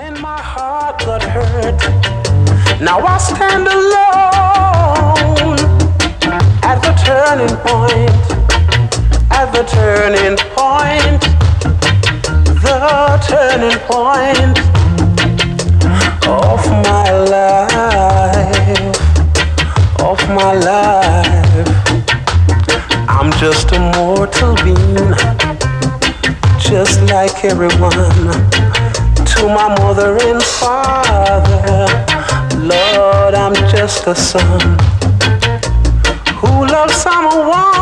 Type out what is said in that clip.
and my heart got hurt. Now I stand alone at the turning point, at the turning point, the turning point of my life, of my life. I'm just a mortal being, just like everyone. To my mother and father, Lord, I'm just a son who loves someone